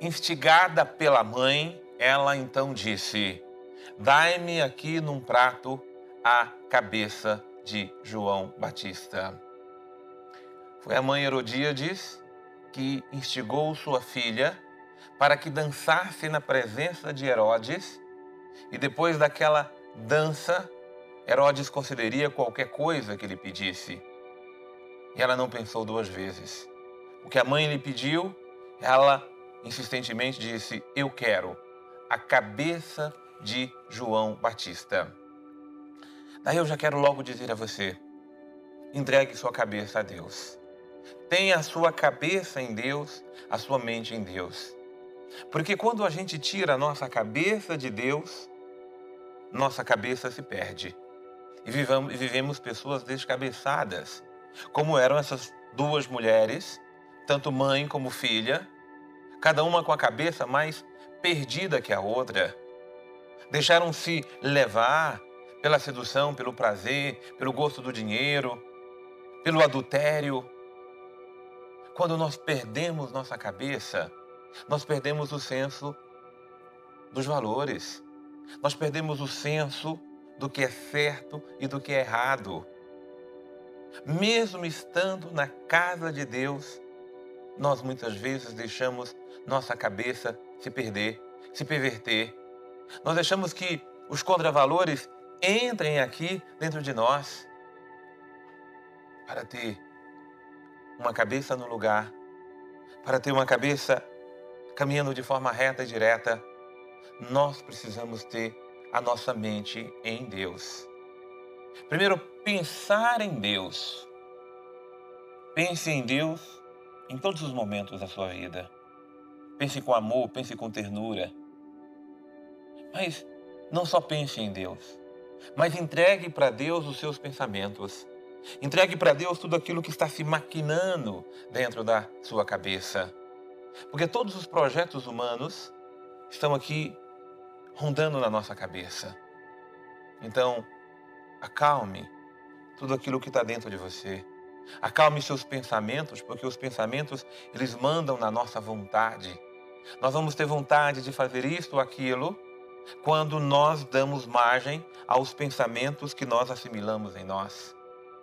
instigada pela mãe, ela então disse: dai-me aqui num prato a cabeça de João Batista. Foi a mãe Herodíades que instigou sua filha para que dançasse na presença de Herodes, e depois daquela dança, Herodes concederia qualquer coisa que lhe pedisse. E ela não pensou duas vezes. O que a mãe lhe pediu, ela insistentemente disse: eu quero a cabeça de João Batista. Daí eu já quero logo dizer a você: entregue sua cabeça a Deus. Tenha a sua cabeça em Deus, a sua mente em Deus. Porque quando a gente tira a nossa cabeça de Deus, nossa cabeça se perde. E vivemos pessoas descabeçadas, como eram essas duas mulheres, tanto mãe como filha, cada uma com a cabeça mais perdida que a outra. Deixaram-se levar pela sedução, pelo prazer, pelo gosto do dinheiro, pelo adultério. Quando nós perdemos nossa cabeça, nós perdemos o senso dos valores. Nós perdemos o senso do que é certo e do que é errado. Mesmo estando na casa de Deus, nós muitas vezes deixamos nossa cabeça se perder, se perverter. Nós deixamos que os contravalores entrem aqui dentro de nós. Para ter uma cabeça no lugar, para ter uma cabeça caminhando de forma reta e direta, nós precisamos ter a nossa mente em Deus. Primeiro, pensar em Deus. Pense em Deus em todos os momentos da sua vida. Pense com amor, pense com ternura. Mas não só pense em Deus, mas entregue para Deus os seus pensamentos. Entregue para Deus tudo aquilo que está se maquinando dentro da sua cabeça. Porque todos os projetos humanos estão aqui rondando na nossa cabeça. Então, acalme tudo aquilo que está dentro de você. Acalme seus pensamentos, porque os pensamentos, eles mandam na nossa vontade. Nós vamos ter vontade de fazer isto ou aquilo quando nós damos margem aos pensamentos que nós assimilamos em nós.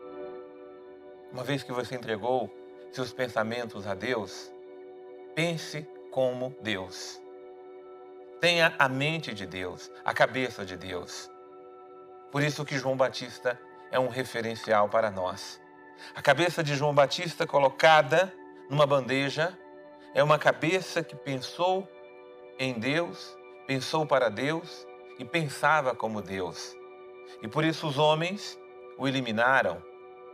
Uma vez que você entregou seus pensamentos a Deus, pense como Deus. Tenha a mente de Deus, a cabeça de Deus. Por isso que João Batista é um referencial para nós. A cabeça de João Batista colocada numa bandeja é uma cabeça que pensou em Deus, pensou para Deus e pensava como Deus. E por isso os homens o eliminaram.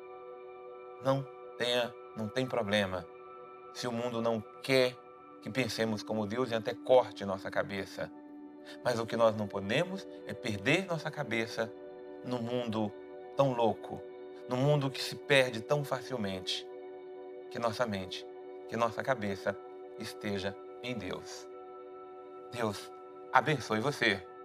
Não tem problema se o mundo não quer que pensemos como Deus e até corte nossa cabeça. Mas o que nós não podemos é perder nossa cabeça num mundo tão louco, num mundo que se perde tão facilmente. Que nossa mente, que nossa cabeça esteja em Deus. Deus abençoe você.